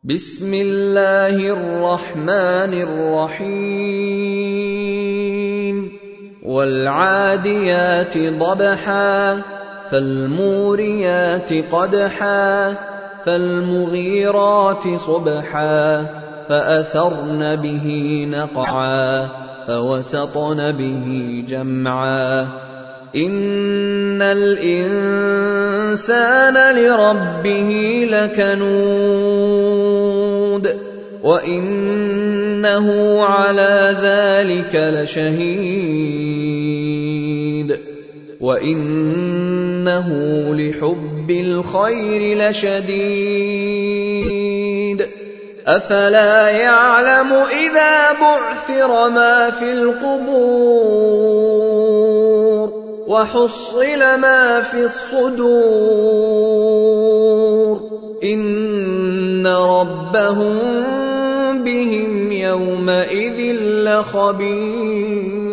بسم الله الرحمن الرحيم والعاديات ضبحا فالموريات قدحا فالمغيرات صبحا فأثرن به نقعا فوسطن به جمعا إن الإنسان لربه لكنود وإنه على ذلك لشهيد وإنه لحب الخير لشديد أفلا يعلم إذا بعثر ما في القبور وحصل ما في الصدور إن ربهم بهم يومئذ لخبير